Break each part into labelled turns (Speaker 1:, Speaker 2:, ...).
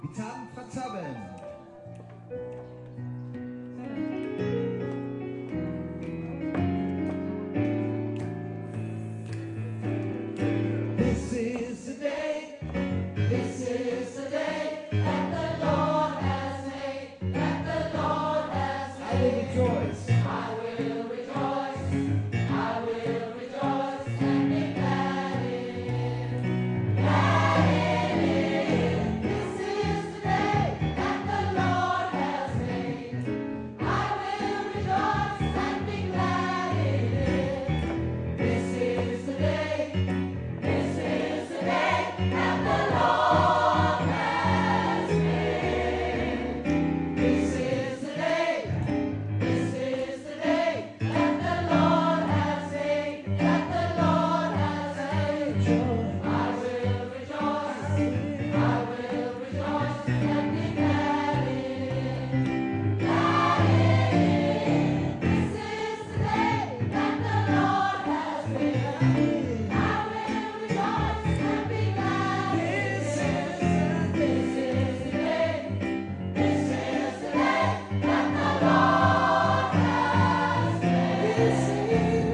Speaker 1: Vi tager den fra toppen. This is the day, this is the day that the Lord has made, that the Lord has made. I will rejoice, I will rejoice, I will rejoice and be glad in it, glad in it. This is the day that the Lord has made. I will rejoice and be glad in it. This is the day. This is the day that the Lord has made. This is the day. This is the day that the Lord has made. That the Lord has made. I will rejoice. I will rejoice and be glad in it. Glad in it. This is the day that the Lord has made. I will rejoice and be glad. This is the day. This is the day that the Lord has made. This is the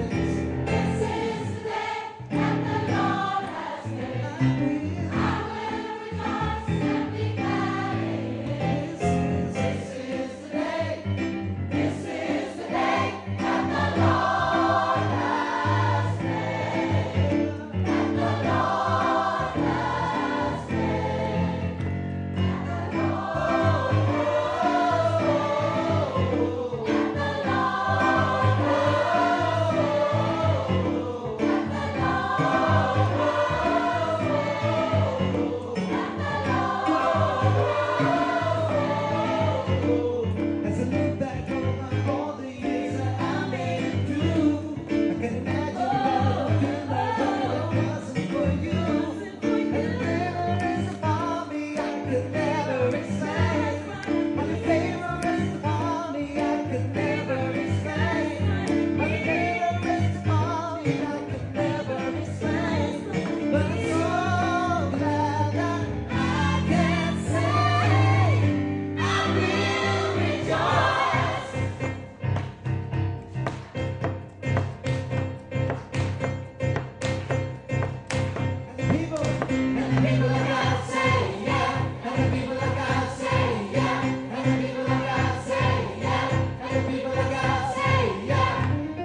Speaker 1: day that the Lord has made. I will rejoice and be glad in it. This is the day. This is the day that the Lord has made. That the Lord has made. That the Lord As I look back on all the years that I made it through, I can imagine what it would feel like if it wasn't for you. And the memories upon me I could never explain. My favor rests upon me I could never explain. My favor rests upon me I could never explain. But I'm so glad that I can say I will rejoice. And the people of God say yeah. And the people of God say yeah. And the people of God say yeah. And the people of God say yeah.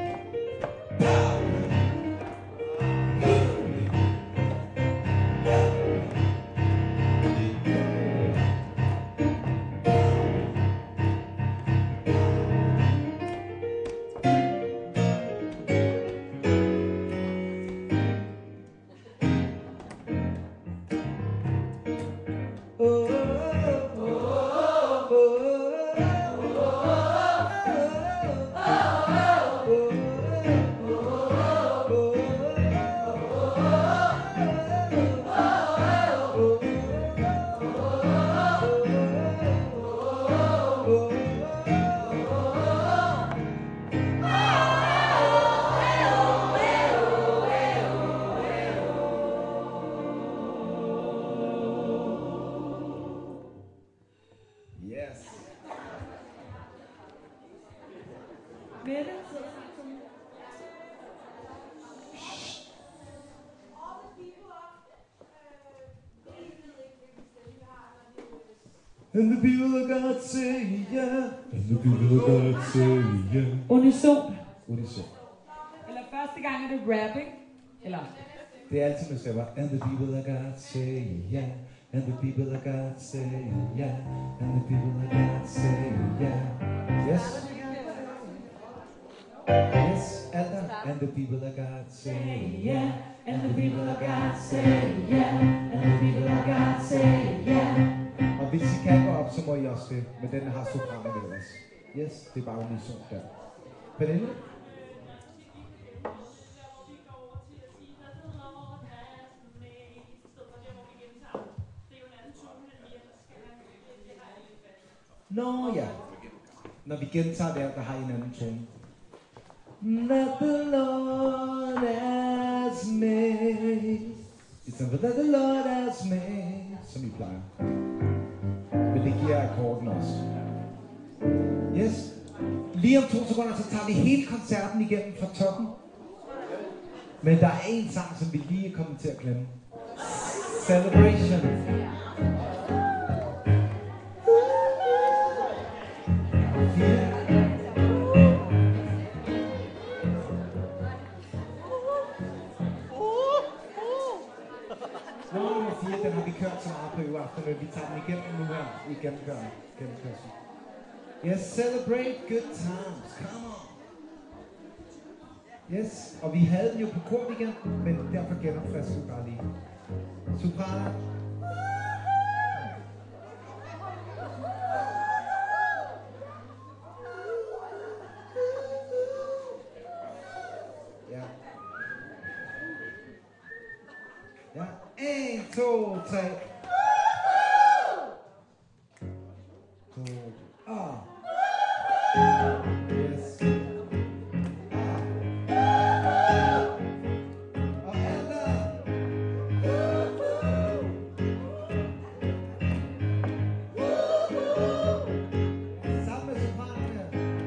Speaker 1: Yes. And the people of God say yeah. And the people of God say yeah.
Speaker 2: Unison.
Speaker 1: Unison.
Speaker 2: Eller første gang er det rapping. Eller
Speaker 1: Det er altid med stemmer. And the people of God say yeah. And the people of God say yeah. And the people of God say yeah. Yes. Yes, Alda. And the people of God say yeah. And the people of God say yeah. And the people of God say yeah. Og hvis I kan gå op, så må I også det. Men den har sopranen ellers. Yes, det er bare unison der. Pernille? Nå ja. Når vi gentager der har I en anden tone. That the Lord has made. I stedet for that the Lord has made. Som I plejer.
Speaker 3: men det giver akkorden også. Yes. Lige om 2 sekunder, så tager vi hele koncerten igennem fra toppen. Men der er en sang, som vi lige er kommet til at glemme. Celebration. Nummer 4, den har vi kørt så meget på i aften, men vi tager den igennem nu her i gennemkørslen. Yes, celebrate good times, come on. Yes, og vi havde den jo på korweekenden, men derfor genopfrisker vi bare lige. Soprano. Ja. Ja, 1, 2, 3. 2, yes. Og alle. Sammen med sopranen.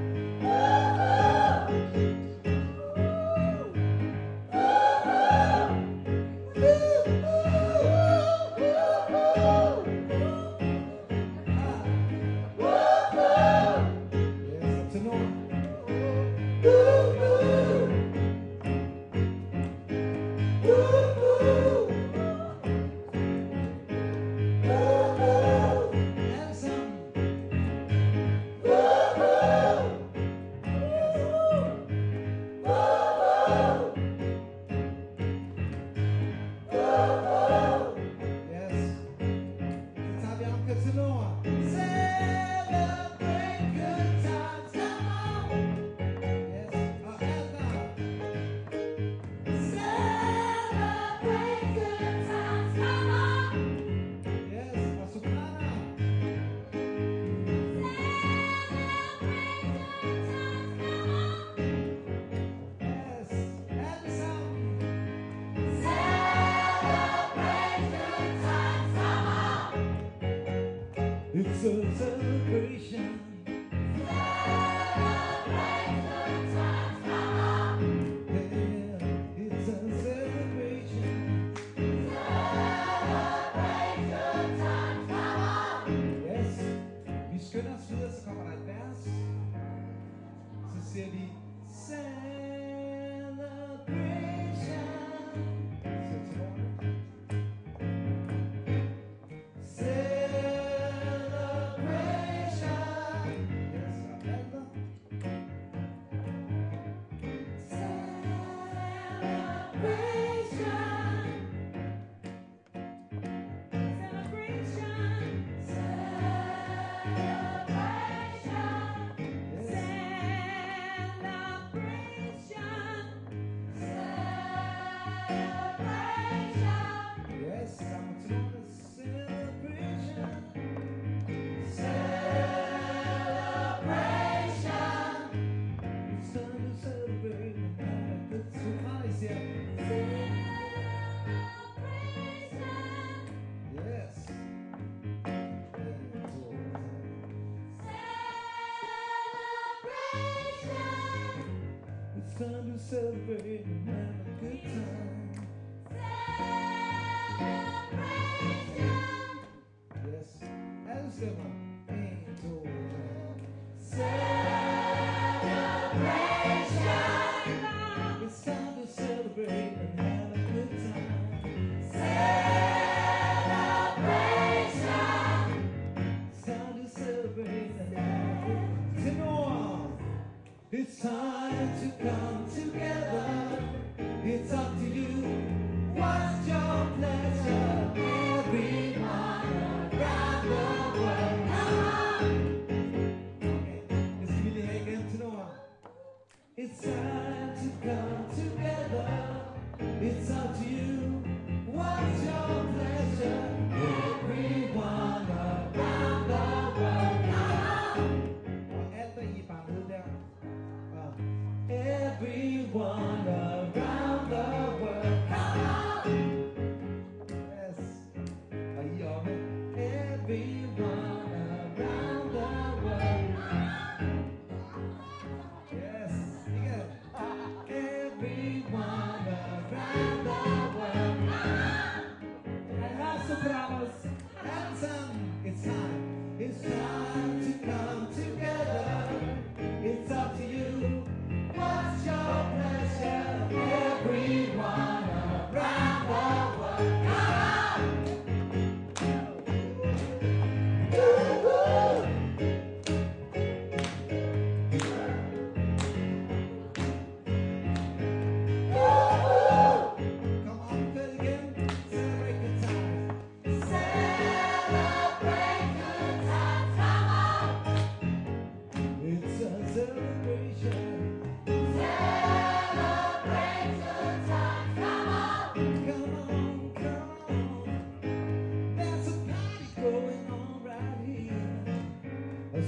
Speaker 3: It's a celebration. Yeah, it's a celebration. Yes. Vi skynder os videre, så kommer der et vers. Så siger vi celebration. Så til morgen. It's time to celebrate and have a good time. Yes, alle stemmer. 1, 2, 3. Celebration. It's time to celebrate and have a good time. Celebration. It's time to celebrate and have a good time. Tenor. It's time to come together. It's up to you. What's your pleasure? Everyone around the world. Come on.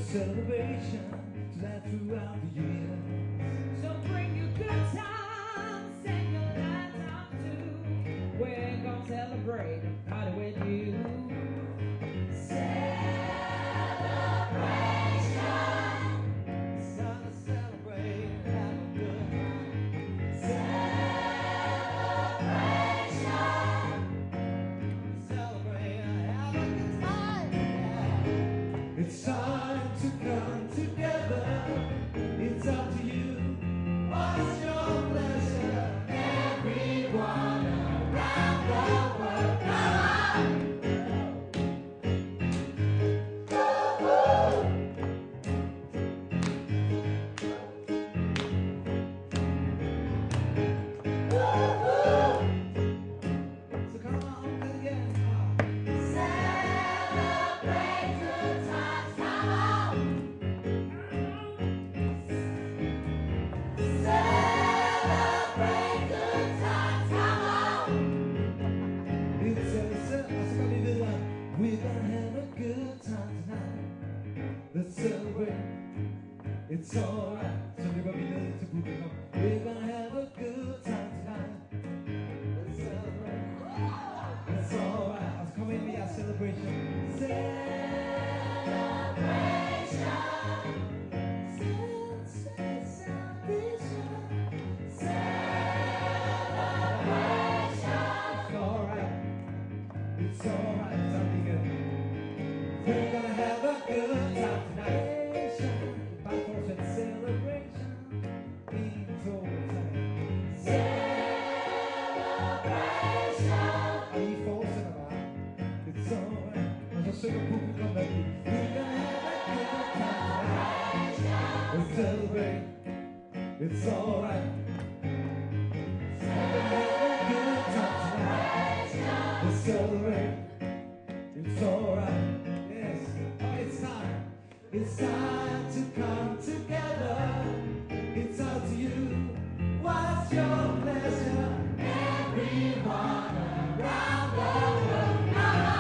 Speaker 3: celebration to last throughout the year.
Speaker 2: So bring your good times and your bad times too. We're gonna celebrate a party with you.
Speaker 3: It's time to celebrate and have a good time. Celebrate and have a good time. Yeah. It's time to come together. It's up to you. What's your pleasure? Everyone around the world, come on! So come on, again.
Speaker 1: Celebrate good times, come on. Celebrate good times, come on.
Speaker 3: It's so gonna be like we're gonna have a good time tonight. Let's celebrate. It's alright. So we're gonna be nødt til publikum. We're gonna have a good time tonight. Let's celebrate. It's alright. Altså kom ind med jeres celebration. It's alright, something good. We're gonna have a good time tonight. Back for some celebration. It's alright. Og I fortsætter bare. It's alright. Og så synger publikum med. We're gonna have a good time tonight. We'll celebrate. It's alright. We're gonna have a good time tonight. We'll celebrate. It's alright. Yes. Oh, it's time. It's time to come together. It's up to you. What's your pleasure? Everyone around the world, come on!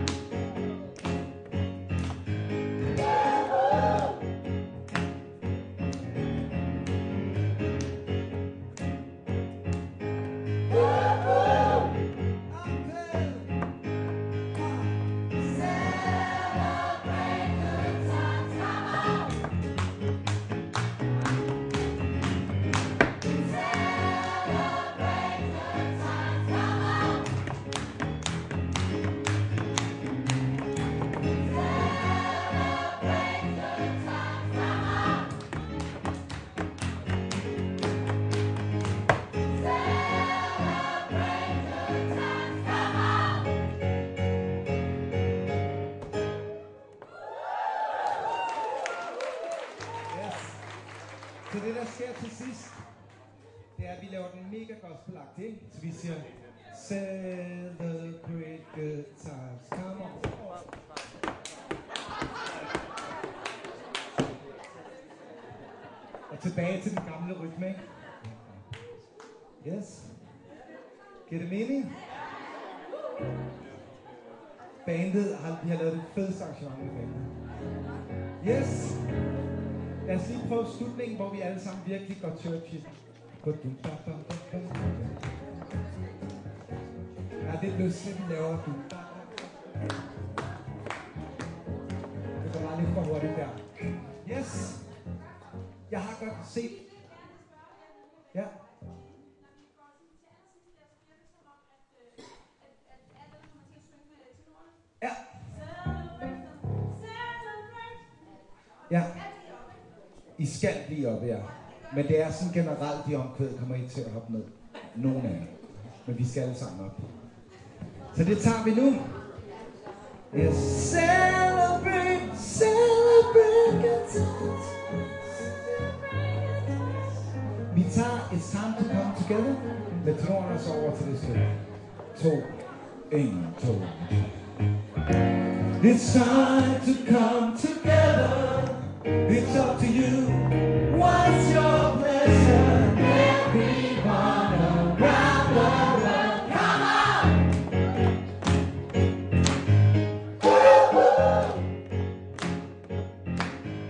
Speaker 3: Så det der sker til sidst, det er at vi laver den mega gospelagtig, ikke? Så vi siger celebrate good times, come on. Og tilbage til den gamle rytme, ikke? Yes. Giver det mening? Bandet vi har lavet det fedeste arrangement med bandet. Yes. Lad os lige prøve slutningen, hvor vi alle sammen virkelig går churchy. Jeg har lidt lyst til, at vi laver det. Det går bare lidt for hurtigt der. Yes! Jeg har godt set. Ja. Ja. Ja. I skal blive oppe, ja. Men det er sådan generelt, de omkvæd kommer I til at hoppe ned. Nogle af jer. Men vi skal alle sammen op. Så det tager vi nu. Yes. Celebrate, celebrate good times. Vi tager It's Time to Come Together. Med trådene så over til det stykke. 2, 1, 2. It's time to come together. It's up to you. What's your pleasure? Everyone around the world, come on! Woo-hoo!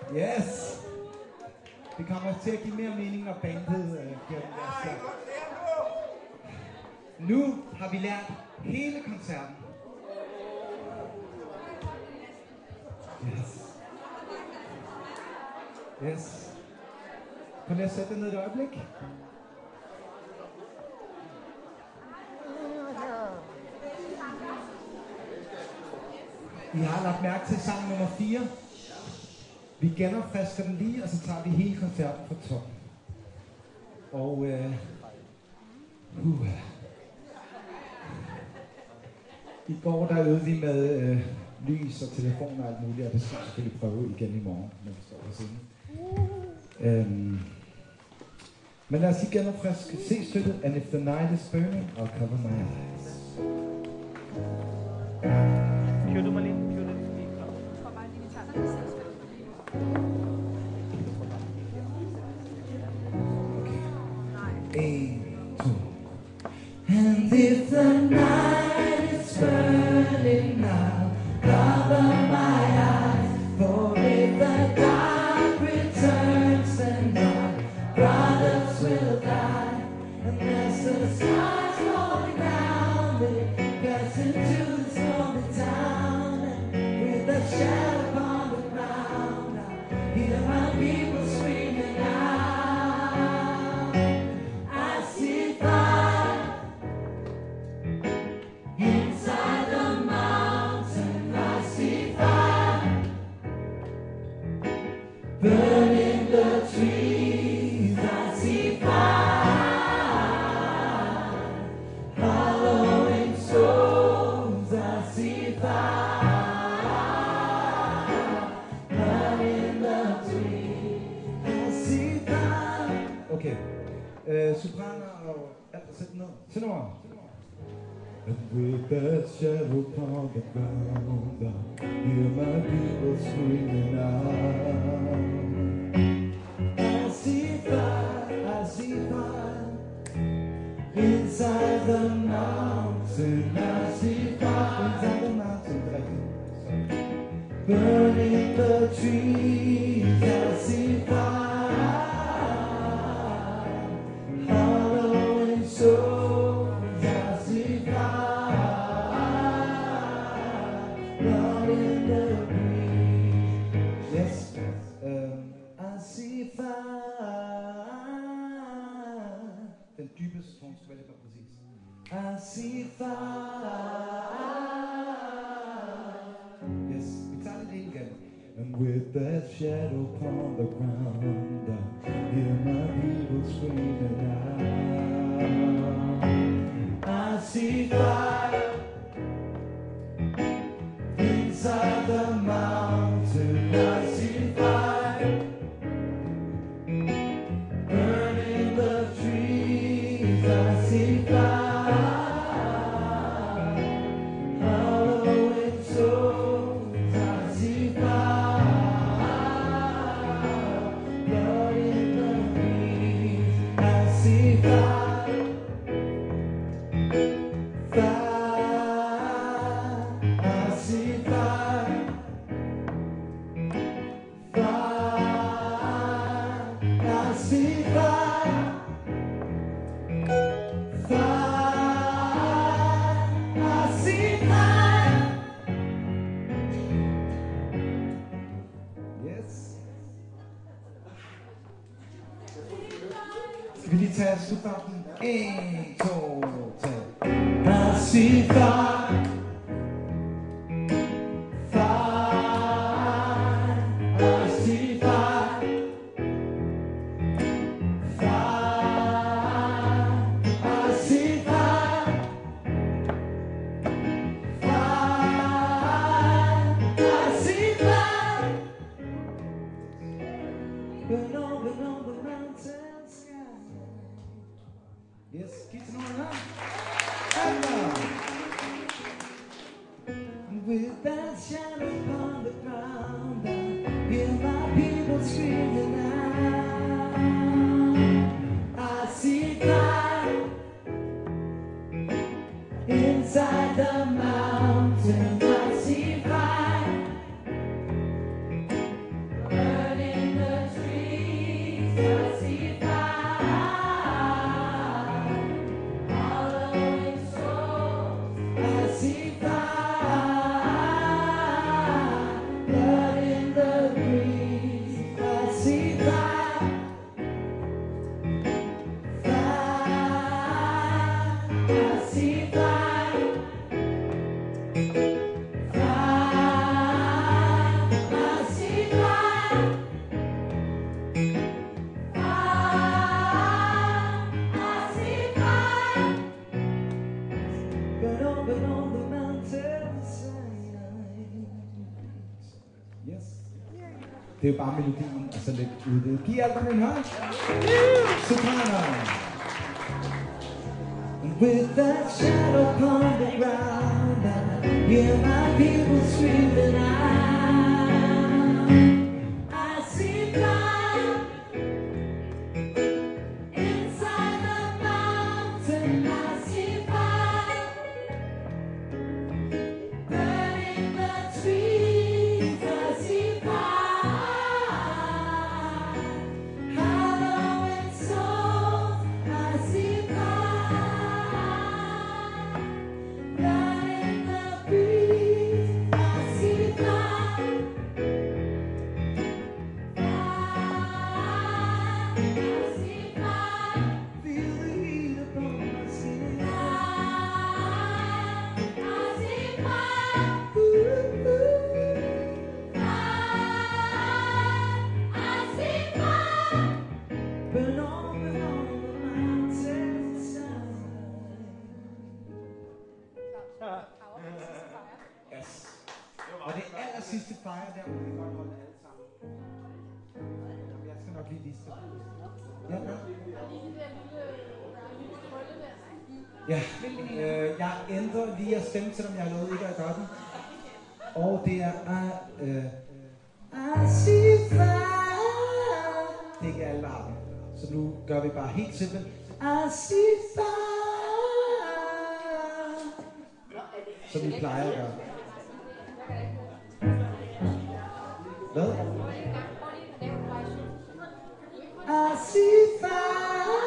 Speaker 3: Yes. Det kommer til at give mere mening, når bandet giver den der sang. Nu har vi lært hele koncerten. Yes. Yes. Kom lige at sætte dig ned et øjeblik. I har lagt mærke til sang nummer 4. Vi genopfrisker den lige, og så tager vi hele koncerten fra top. Og i går der øvede vi med lys og telefoner og alt muligt, og det skal vi selvfølgelig prøve igen i morgen, når vi står på scenen. Men lad os lige genopfriske C-stykket, And If the Night is Burning, I'll Cover My Eyes.
Speaker 4: Kører du mig lige?
Speaker 3: And if the night is burning now, cover my eyes. For if the dark returns, then my brothers will die. And as the stars falling down, they pass into this lonely town. And with a shadow upon the ground, I hear my people screaming out. I see fire inside the mountain. I see fire burning the trees. I see fire hollowing souls. I see fire burning the trees. I see fire. Okay, sopraner og sæt ned. Tenor. And with that shadow upon the ground, I hear my people screaming out. I see fire inside the mountain. I see fire inside the mountain, burning the trees. I see fire hollowing souls. I see in the breeze. Yes, I see fire. Den dybeste tone skal være lidt mere præcis. I see fire. Yes, vi tager det lige igen. And with that shadow upon the ground, I hear my people screaming out. I see fire inside the mountain. I see fire burning the trees. I see fire hollowing souls. I see fire burning the trees. I see fire, fire. I see fire, fire. I see fire, fire. I see fire. Yes. Skal vi lige tage slutfakten? 1, 2, 3. I see fire. Yes, keep it on up. And with that shadow upon the ground, I hear my people screaming out. I see fire inside the mountain. I see fire burning Det er jo bare melodien og så lidt udvidet. Giv alt om en hånd. Sopraner. With that shadow upon the ground, I hear my people screaming out. I see fire inside the mountain. I see fire burning the trees. I see fire hollow in souls. I see fire blood in the breeze. I see fire. Og det aller sidste fejre der, hvor vi godt holde alle sammen. Jeg skal nok lige vise det. Ja, jeg ændrer lige at stemme, selvom jeg har lovet ikke at gøre den. Og det er I see fire. Det er ikke alle, der har den. Så nu gør vi bare helt simpelt. I see fire. Som vi plejer at gøre. Hvad? I see fire.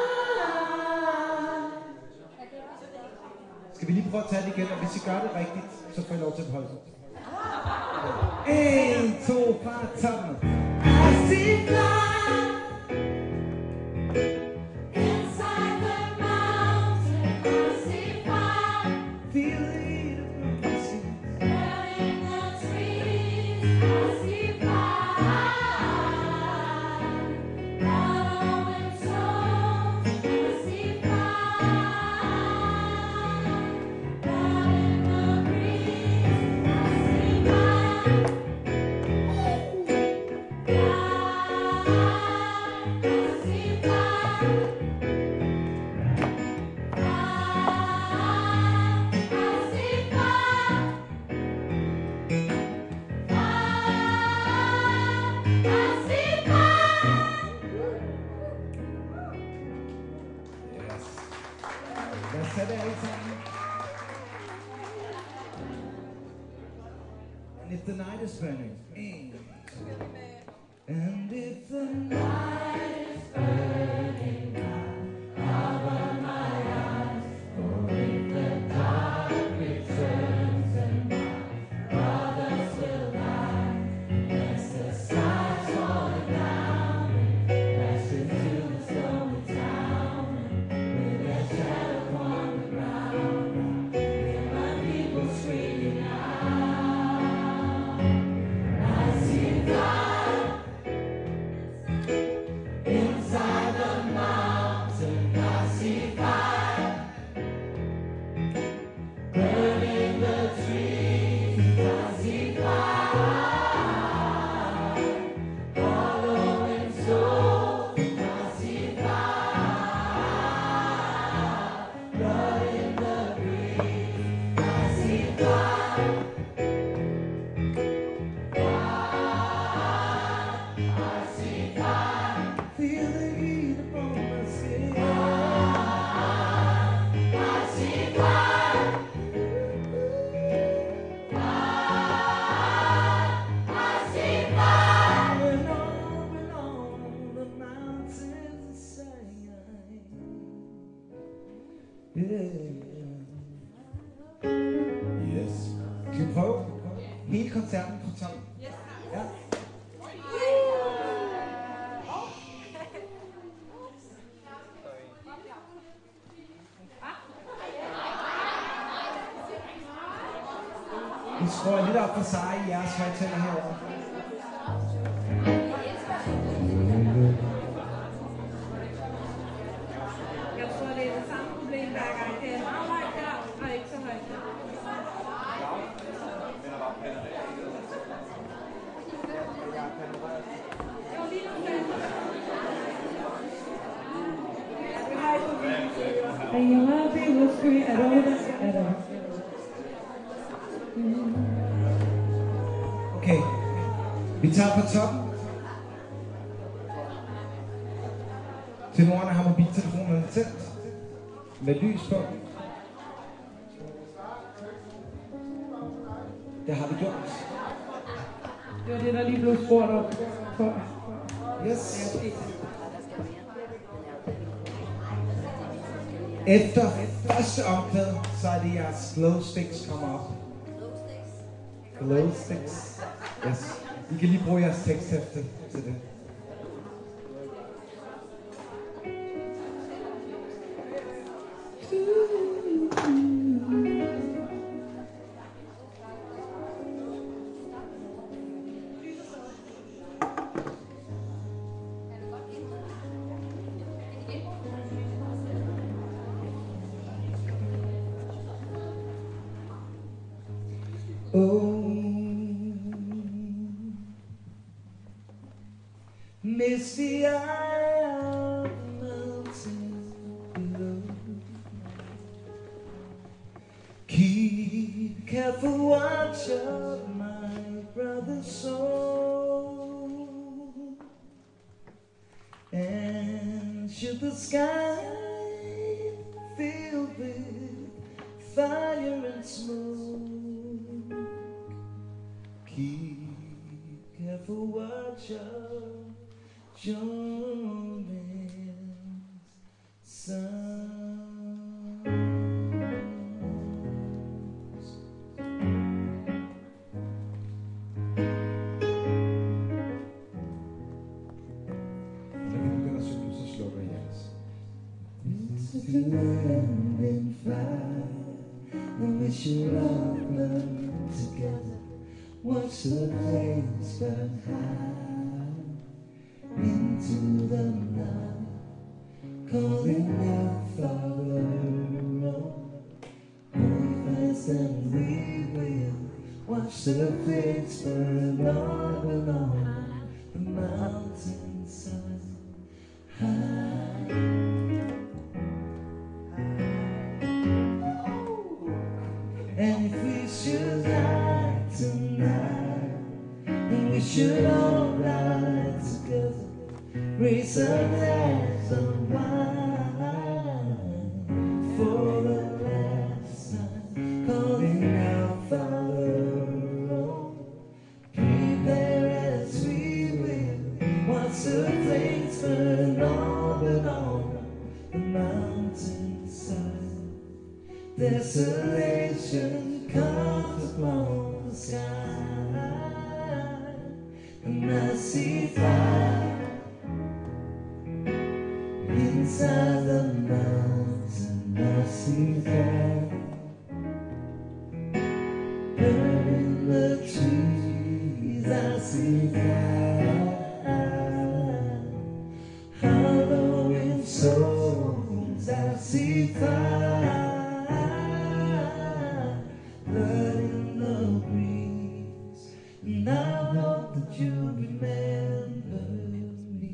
Speaker 3: Skal vi lige prøve at tage det igen, og hvis I gør det rigtigt, så får I lov til at holde sig. 1, 2, fra toppen. I see fire inside the mountain. I see fire. Feel the heat of the sea. Burning the trees. I see fire. Hollow in souls. I see fire. Blood in the breeze. I see fire. And if the night is burning, and if the night is burning, I'll cover my eyes. For if the dark returns and my brothers will die, as the stars falling down and crash into the stormy town, with their shadow on the ground, I hear my people screaming out. I see fire inside the mountain. I see fire burning the trees. I see fire hollow in souls. I see fire blood in the breeze. I see fire. I see fire. Feel the heat upon my skin. I see fire. I see fire. And on the mountains Yes. Skal vi prøve hele koncerten på toppen? Ja. Vi skruer lidt op for sig i jeres højtaler herovre.
Speaker 2: Jeg tror, det er det samme problem hver gang. Det er meget højt der, og ikke så højt der.
Speaker 3: Ja,
Speaker 2: And your happy will scream at all at all.
Speaker 3: Okay, vi tager fra toppen. Tenorerne har mobiltelefonerne tændt med lys på. Det har vi gjort.
Speaker 2: Det var det, der lige blev spurgt om.
Speaker 3: Yes. Efter første omkvæd, så er det jeres glow sticks kommer op. Glow sticks. Yes. I kan lige bruge jeres teksthæfte til det. Oh, misty eye of the mountain below. Keep careful watch of my brother's soul. And should the sky fill with fire and smoke, keep careful watch of your man's sons. Når vi begynder at synge, så slukker jeres. Into the land and fire, and we should all learn together. Watch the flames burn high into the night, calling out Father, hold fast and we will watch the flames burn on and on the mountainside high. And if we should die tonight, and we should all lie together, raise a glass of wine for the last time, calling out Father, prepare as we will watch the flames burn on and on the mountainside. Desolation comes upon the sky, and I see fire inside the mountain. I see fire burning the trees. I see fire hollowing souls. I see fire, blood in the breeze, and I hope that you remember me.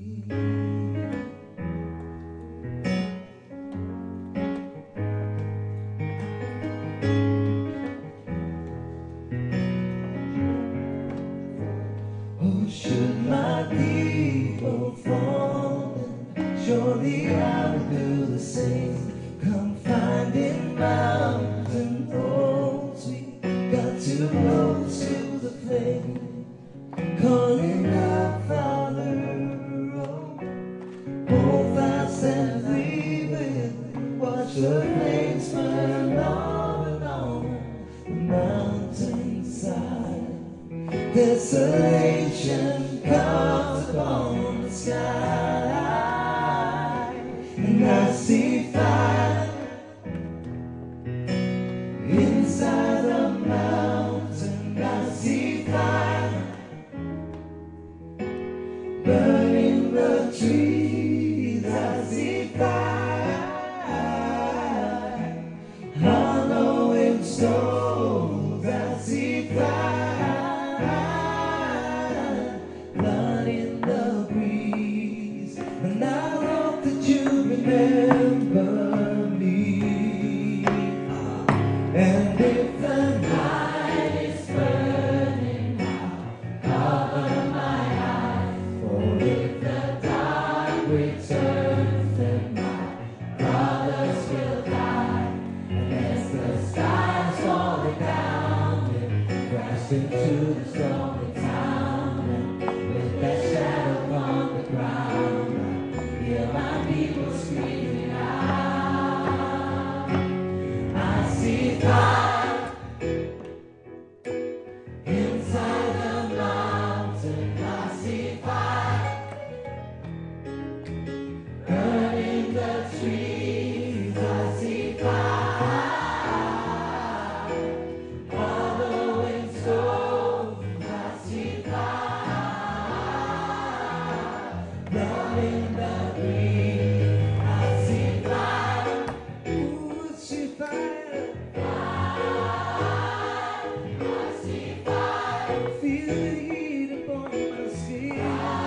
Speaker 3: Oh, should my people fall, surely I will do the same. Come finding mountain roads, we got too close to the flame, calling out Father, hold fast and we will watch the flames burn on and on the mountainside. Desolation comes upon the sky, and I see fire inside the mountain. I see fire burning the trees. I see fire hollowing stones. I see fire, blood in the breeze, and I hope that you remember me. love in the breeze. I see fire. Ooh, I see fire.
Speaker 1: I see fire.
Speaker 3: Feel the heat upon my skin.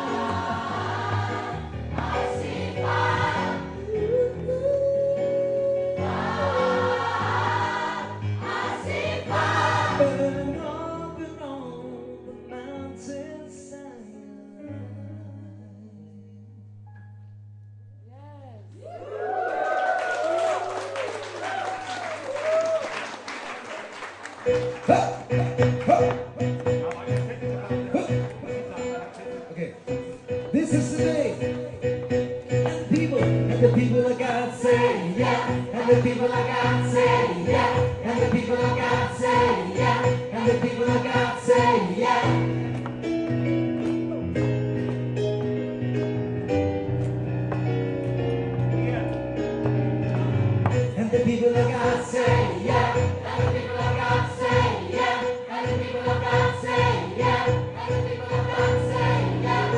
Speaker 1: I see fire. I see fire.
Speaker 3: Burning up and on the mountainside. Okay, this is the day, and the people of God say yeah, and the people of God say yeah, and the people of God say yeah, and the people of God say yeah. And the people of God say yeah,
Speaker 1: And the people of God say yeah. And the people of God say yeah. And the people of God say yeah.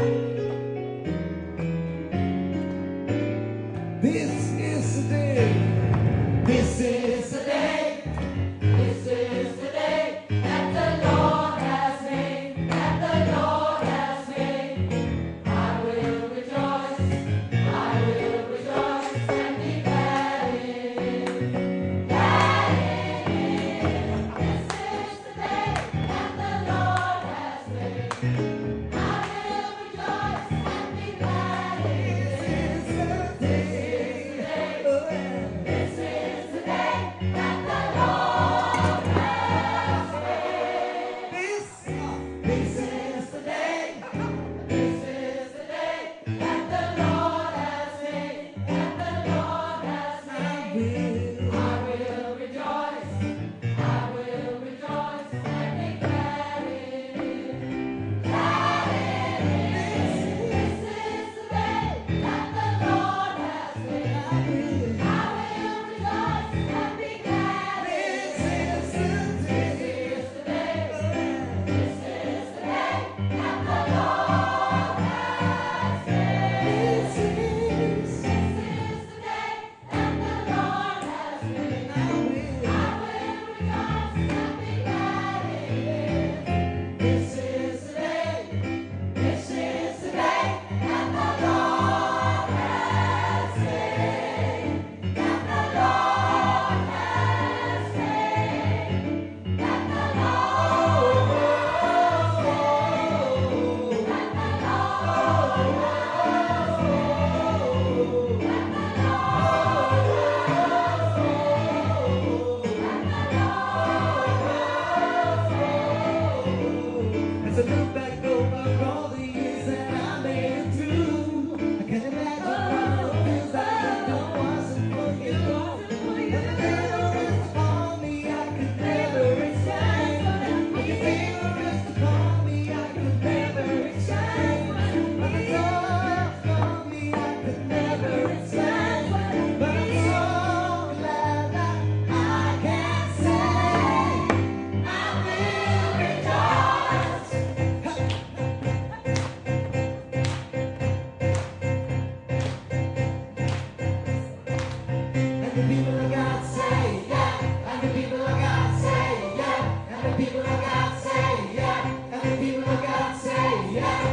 Speaker 3: this is the day, this is the day.
Speaker 1: This is the day that the Lord has made. That the Lord has made. I will rejoice. I will rejoice and be glad in it. Glad in it. This is the day that the Lord has made. I will rejoice and be glad in it.
Speaker 3: This is the day, oh yeah.
Speaker 1: This is the day that the Lord has made. This is the day. This is the day that the Lord has made. That the Lord has made. I will rejoice. I will rejoice and be glad in it. Glad in it. This is the day that the Lord has made. I will rejoice and be glad in it. This is the day. This is the day that the Lord has made. This is the day that the Lord has made. I will rejoice and be glad in it. This is the day. This is the day that the Lord has made. That the Lord has made. That the Lord
Speaker 3: As I look back over all the years that I made it through, I can't imagine what it feels like if it wasn't for you. And the favor upon me, I could never explain. But the favor upon me, I could never explain. But the love upon me, I could never explain. But I'm so glad that I can say I will rejoice. And the people of God say yeah, and the people of God say yeah, and the people of God say yeah, and the people of God say yeah.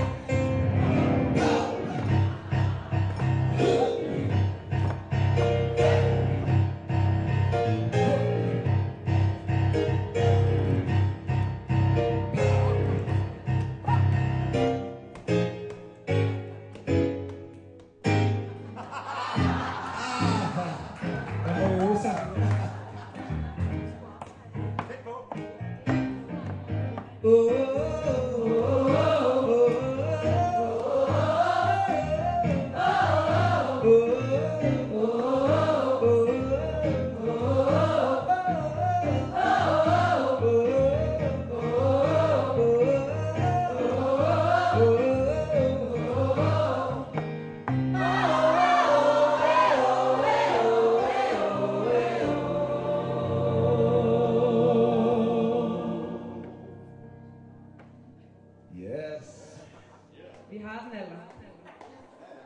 Speaker 2: Vi har den, eller?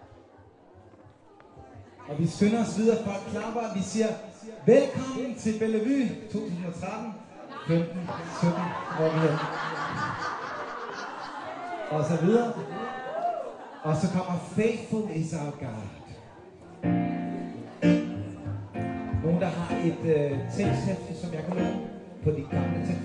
Speaker 3: Og vi skynder os videre, folk klapper. Vi siger velkommen til Bellevue 2013, 15, 17, hvor vi er. Og så videre. Og så kommer Faithful is our God. Nogen, der har et teksthæfte, som jeg kan låne på de gamle tekster.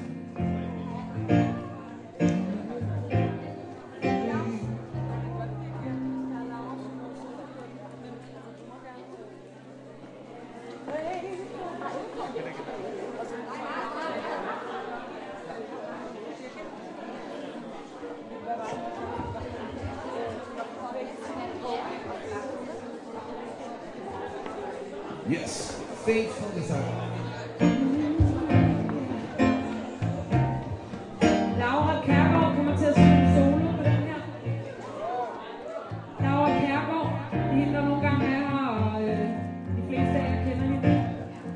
Speaker 3: Yes, faithful is our God.
Speaker 2: Laura Kærgaard kommer til at synge solo på den her. Laura Kærgaard, hende der nogle gange er her, og de fleste af jer kender hende.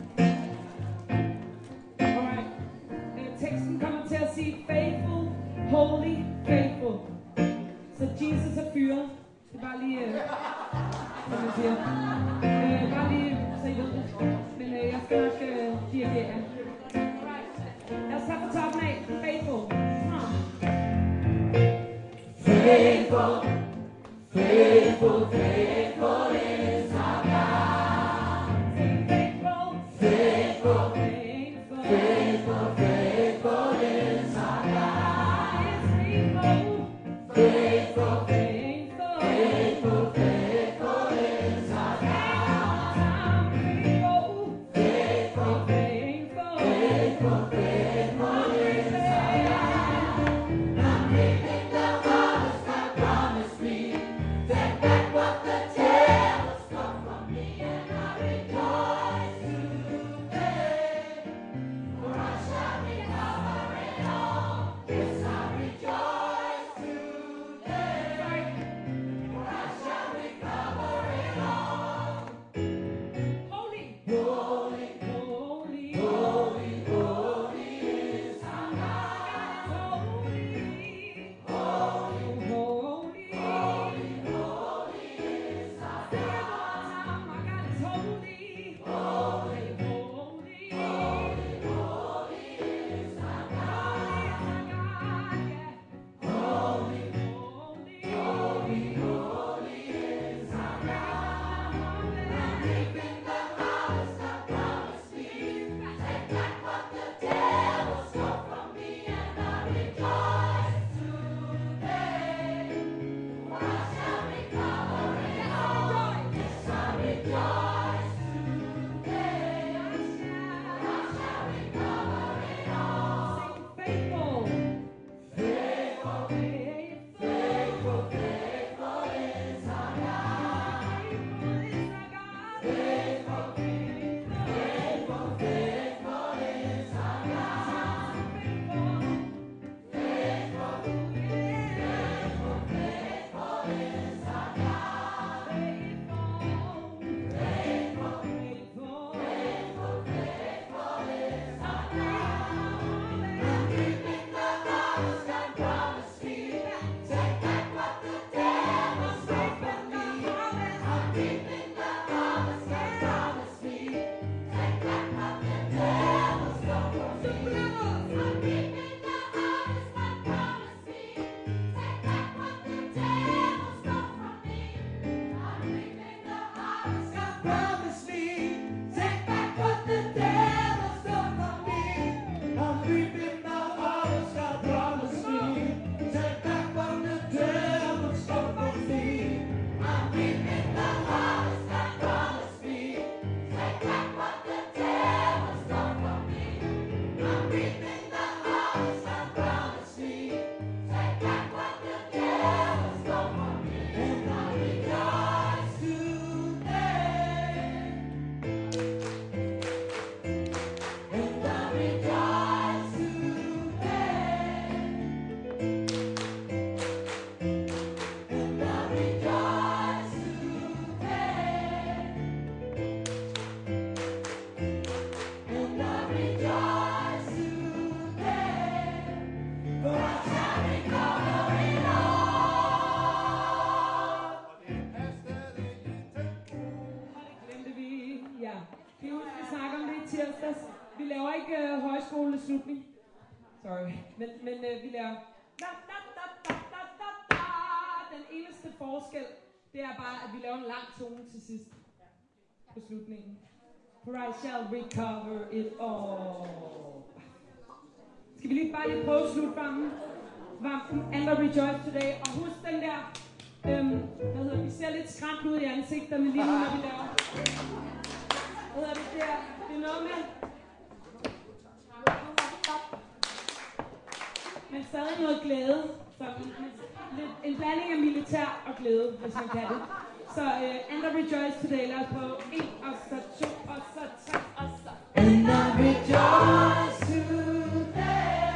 Speaker 2: Alright. Teksten kommer til at sige faithful, holy, faithful. Så Jesus er fyret. Det er bare lige, hvad man siger. Bare lige, så I ved det. Men jeg skal nok dirigere. Lad os tage på toppen af. Faithful.
Speaker 1: Faithful, faithful, faithful is our God.
Speaker 2: Faithful.
Speaker 1: Faithful,
Speaker 2: Faithful.
Speaker 1: faithful, faithful is our God.
Speaker 2: Faithful.
Speaker 1: Faithful,
Speaker 2: Faithful.
Speaker 1: faithful, faithful is our God.
Speaker 2: Faithful.
Speaker 1: Faithful,
Speaker 2: Faithful.
Speaker 1: faithful, faithful is our God. I'm reaping the harvest God promised me. Take back what the
Speaker 2: ellers, vi laver ikke højskoleslutning. Sorry. Men vi laver... Den eneste forskel, det er bare, at vi laver en lang tone til sidst. På slutningen. For I shall recover it all. Skal vi lige bare lige prøve slutvarmen? And I rejoice today. Og husk den der... vi ser lidt skræmt ud i ansigterne lige nu, når vi laver... Hvad hedder det der? Det er noget med... Men stadig noget glæde. Så en blanding af militær og glæde, hvis man kan det. Så and I rejoice today. Lad os prøve 1, og så 2, og så 3, og så...
Speaker 3: And I rejoice today.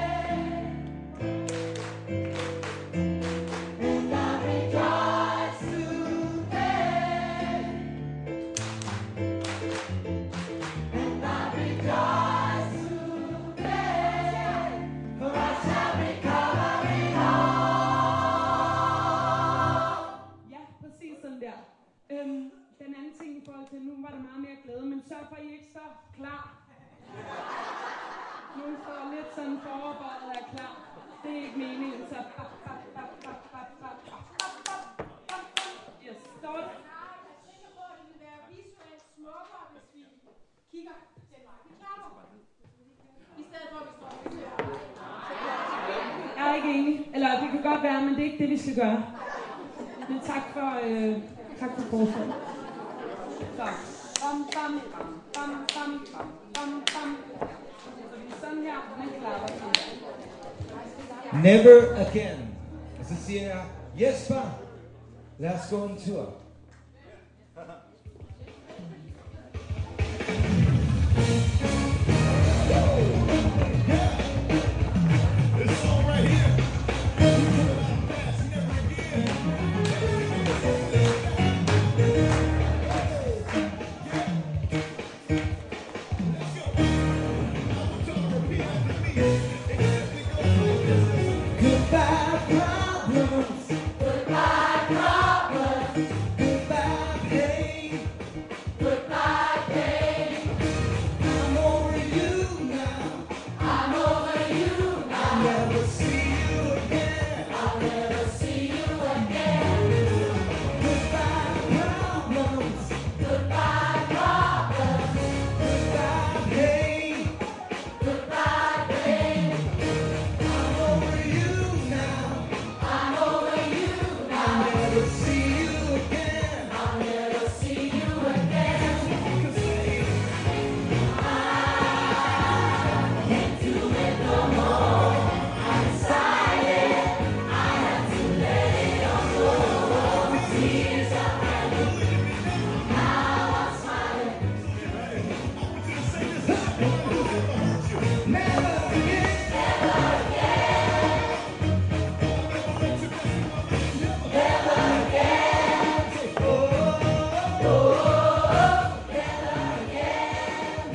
Speaker 3: And I rejoice today. And I rejoice today. For I shall recover it all.
Speaker 2: Ja, præcis sådan der. Den anden ting i forhold til, nu var der meget mere glæde, men sørg for, at I ikke står klar. Nogen står lidt sådan foroverbøjet og er klar. Det er ikke meningen, så... Yes, står det.
Speaker 5: Jeg er sikker på, at det vil være visuelt smukkere, hvis vi kigger den vej, vi klapper. I stedet for, at vi står og ser.
Speaker 2: Jeg er ikke enig. Eller det kan godt være, men det er ikke det, vi skal gøre. Men tak for forslaget. Så. Bam, bam, bam, bam, bam, bam, bam. Så vi er sådan her, men klapper sådan.
Speaker 3: Never again. Og så siger jeg, Jesper, lad os gå en tur. Goodbye problems. Goodbye problems. Goodbye pain. Goodbye pain. I'm over you now. I'm over you now. I'll never see you again. I'll never see you again. Goodbye problems. Goodbye problems. Goodbye pain. Goodbye pain. I'm over you now. I'm over you now. I'll never see you again. I'll never see you again. 'Cause I can't do it no more. I decided I had to let it all go. Tears are running. Now I'm smiling. Never again. Never again. Never again. Oh, oh, oh, never again.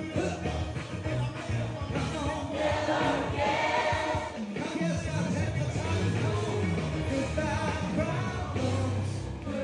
Speaker 3: Never again. Goodbye problems.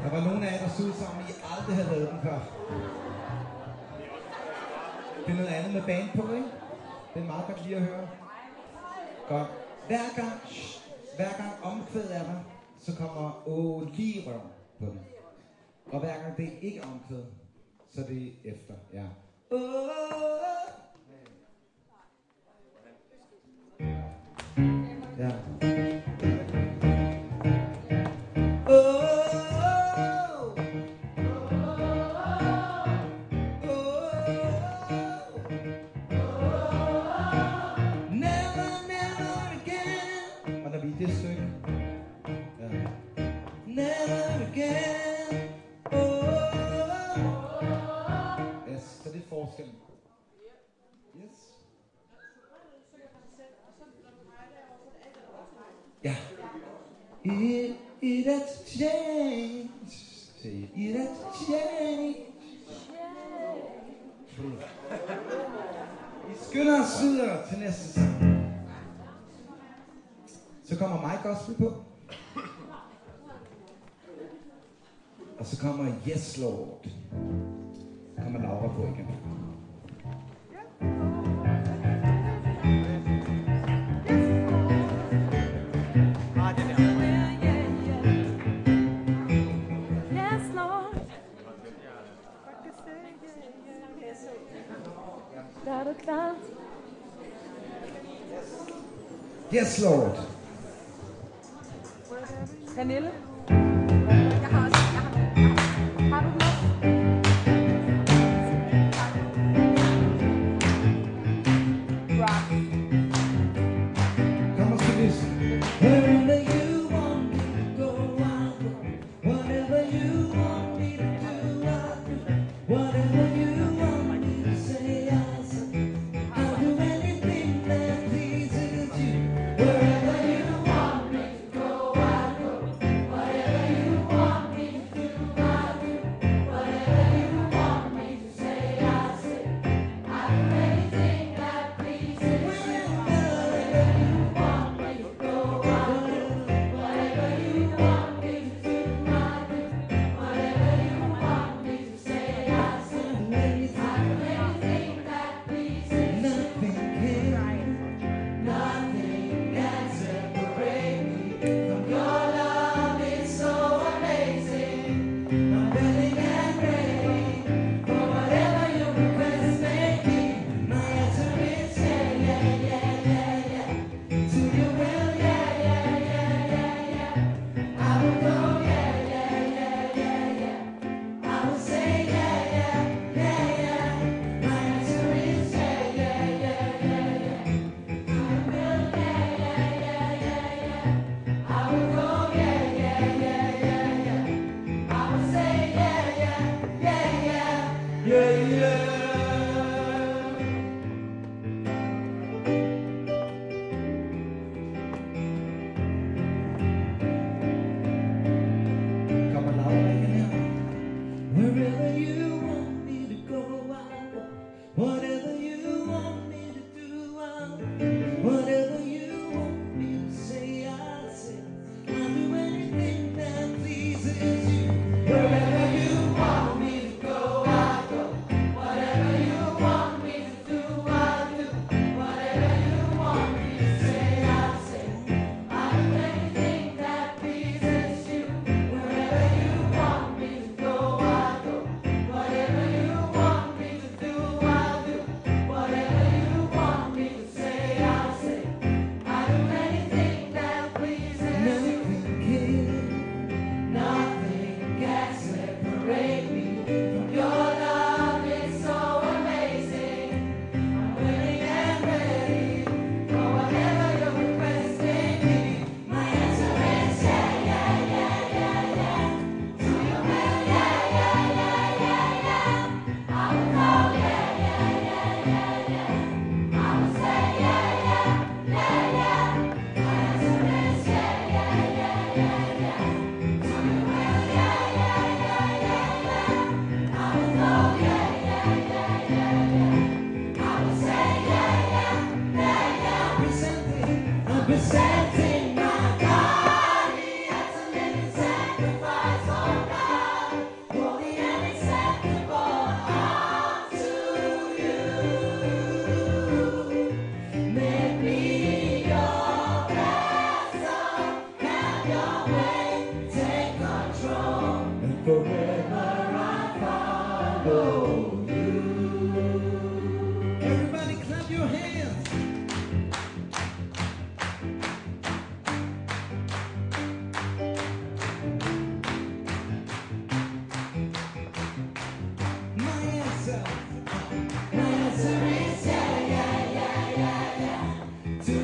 Speaker 3: Der var nogle af jer, der så ud som I aldrig havde lavet den før. Det er noget andet med band på, ikke? Det er meget godt lige at høre. Godt. Hver gang omkvædet er der, så kommer lige røv på den. Og hver gang det er ikke omkvæd, så det er efter, ja. Ja. Og når vi er det stykke, ja. Never again. Yes, så det er forskellen. Yes. Ja. It has changed. Say it has changed. Vi skynder os videre til næste sang. Så kommer My Gospel på. Og så kommer Yes Lord. Så kommer Laura på igen.
Speaker 2: Er du klar?
Speaker 3: Yes Lord.
Speaker 2: Pernille? Har du den Rock.
Speaker 3: Come on, listen. Wherever you want me to go, I'll go. Whatever you want me to do, I'll do. Whatever you want me to say, I'll say. I'll do anything that pleases you. Wherever you want me to go, I'll go.
Speaker 1: Whatever you want me to do, I'll do. Whatever you want me to say, I'll say. I'll do anything that pleases you. Wherever you want me to go, I'll go. Whatever you want me to do, I'll do. Whatever you want me to say, I'll say. I'll do anything that pleases you. Nothing can separate me from your love. It's so amazing. I'm willing and ready for whatever your request may be. My answer is yeah, yeah, yeah, yeah, yeah. To your will, yeah, yeah, yeah, yeah, yeah. I will go, yeah, yeah, yeah, yeah, yeah. I will say yeah, yeah, yeah, yeah. My answer is yeah, yeah, yeah, yeah, yeah. To your will, yeah, yeah, yeah, yeah, yeah. I will go, yeah, yeah, yeah, yeah, yeah. I will say yeah, yeah, yeah, yeah.
Speaker 3: Yeah, yeah. Kommer Laura igen her. Wherever you want me to go, I'll go. Whatever you want me to do, I'll do. Whatever you want me to say, I'll say. I'll do anything that pleases you.
Speaker 1: Wherever you want me to go, I'll go. Whatever you want me to do, I'll do. Whatever you want me to say, I'll say. I'll do anything that pleases you. Wherever you want me to go, I'll go. Whatever you want me to do, I'll do. Whatever you want me to say, I'll say. I'll do anything that pleases you. Nothing can separate me from your love. It's so amazing. I'm willing and ready for whatever your request may be. My answer is yeah, yeah, yeah, yeah, yeah. To your will, yeah, yeah, yeah, yeah, yeah. I will go, yeah, yeah, yeah, yeah, yeah. I will say yeah, yeah, yeah, yeah. My answer is yeah, yeah, yeah, yeah, yeah. To your will, yeah, yeah, yeah, yeah, yeah. I will go, yeah, yeah, yeah, yeah, yeah. I will say yeah, yeah, yeah, yeah.
Speaker 3: I'm presenting
Speaker 1: My body as a living sacrifice, oh God.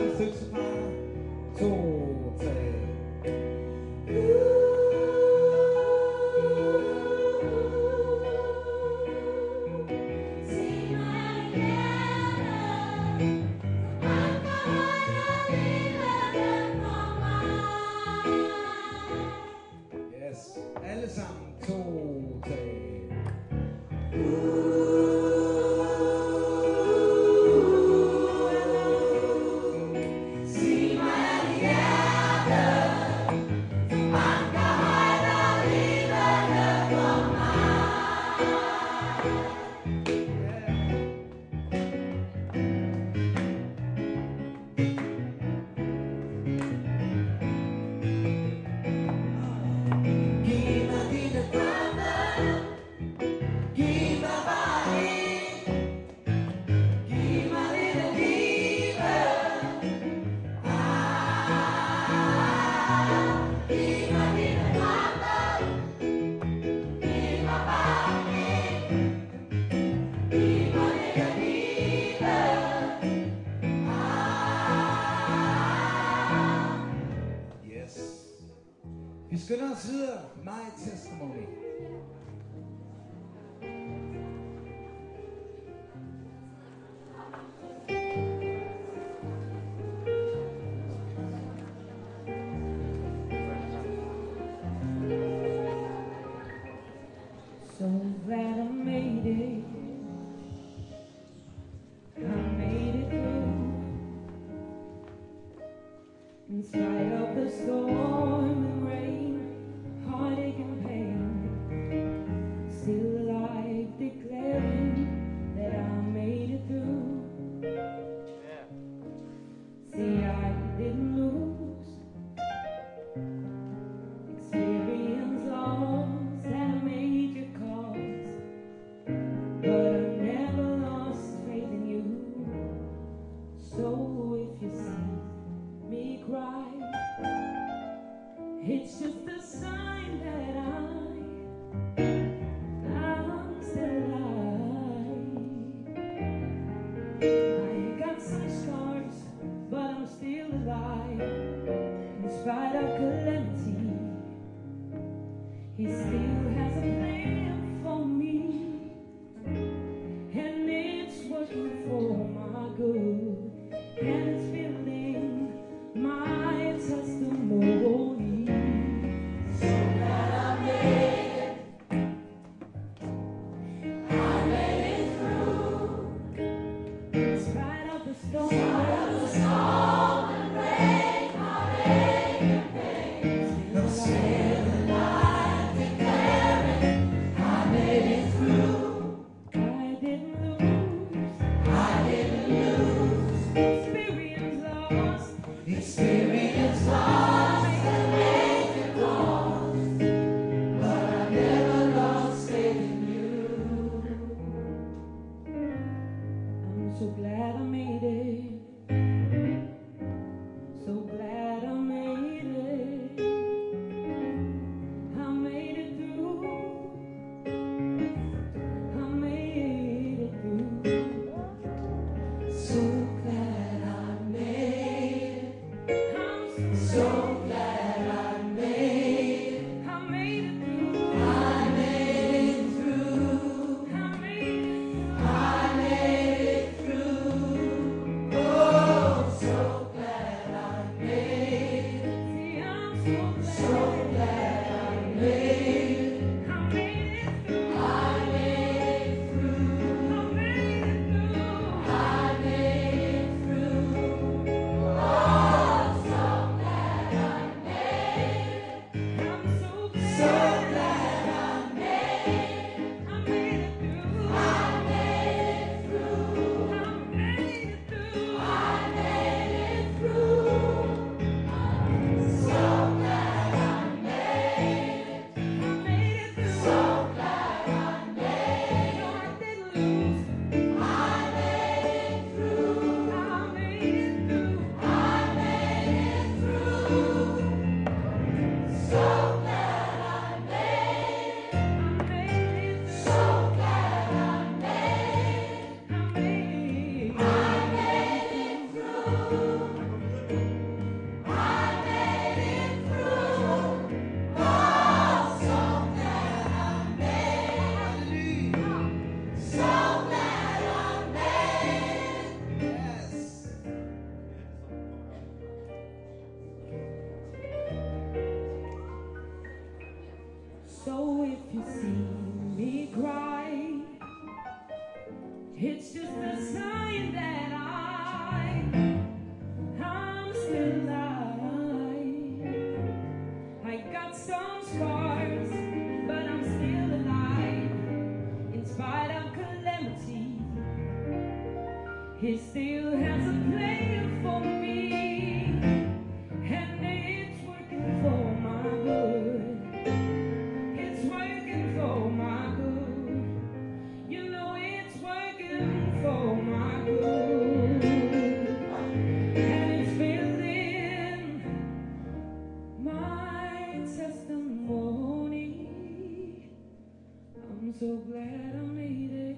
Speaker 3: samme stykke, så bare 2, 3. Yes, alle sammen 2, 3. Vi skynder os videre. My testimony.
Speaker 2: So glad I made it. I made it through. In spite of the storm and rain, heartache and pain, still alive, declaring that I made it through. See, I didn't lose, experience loss and a major cause, but I never lost faith in you. So if you see me cry, it's just a sign that I'm still alive. I got some scars, but I'm still alive. In spite of calamity, He still has a plan for me, and it's working for my good, and it's building my testimony. So glad I made it. So glad I made it. I made it through. I made it through. So glad I made it. I'm so glad I made it. I made it through. I made it through. I made it through. I made it through. Oh, so glad I made it. See, I'm so glad I made it. I made it through. I made it through. I made it through. I made it through. Oh, so glad I He still has a plan for me, and it's working for my good. It's working for my good. You know it's working for my good. And it's building my testimony. I'm so glad I made it.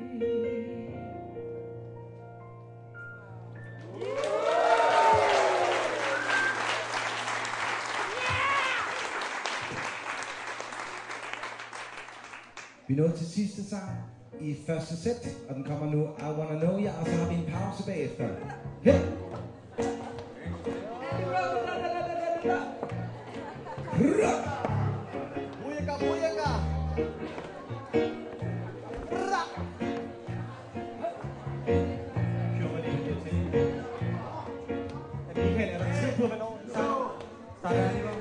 Speaker 3: Vi er nået til sidste sang i første sæt, og den kommer nu, I Wanna Know Ya, og så har vi en pause bagefter. Hey!
Speaker 6: Booyaka, booyaka!
Speaker 4: Kører man lige her til. Michael, er der tid på, hvornår den starter lige nu?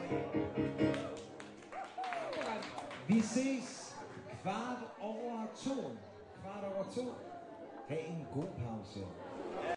Speaker 3: Vi ses 2:15. 2:15. Ha' en god pause.